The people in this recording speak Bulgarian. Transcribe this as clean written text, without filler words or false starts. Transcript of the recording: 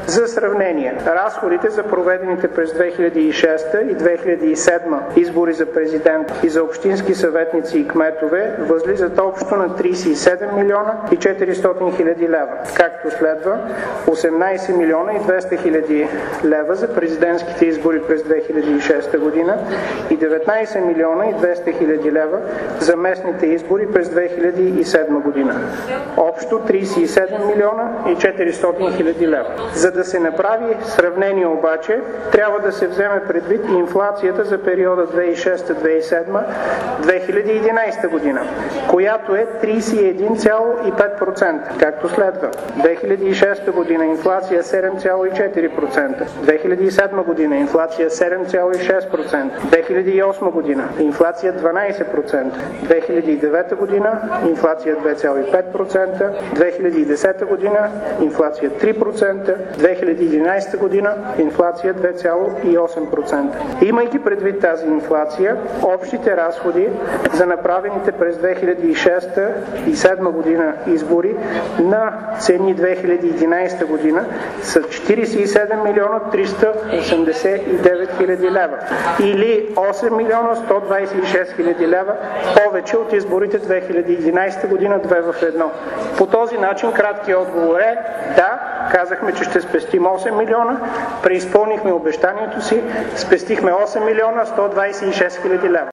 За сравнение, разходите за проведените през 2006 и 2007 избори за президент и за общински съветници и кметове възлизат общо на 37 милиона и 400 хиляди лева, както следва: 18 милиона и 200 хиляди лева за президентските избори през 2006 година и 19 милиона и 200 хиляди лева за местните избори през 2007 година. Общо 37 милиона и 400 хиляди лева. За да се направи сравнение обаче, трябва да се вземе предвид и инфлацията за периода 2006-2007-2011 година, която е 31,5%, както следва: 2006 година инфлация 7,4%, 2007 година инфлация 7,6%, 2008 година инфлация 12%, 2009 година инфлация 2,5%, 2010 година инфлация 3%, 2011 година инфлация 2,8%. Имайки предвид тази инфлация, общите разходи за направените през 2006 и 2007 година избори на цени 2011 година са 47 милиона 389 хиляди лева или 8 милиона 126 хиляди лева повече от изборите 2011 година 2 в 1. По този начин краткият отговор е да, казахме, че ще спестим 8 милиона, преизпълнихме обещанието си, спестихме 8 милиона 126 хиляди лева.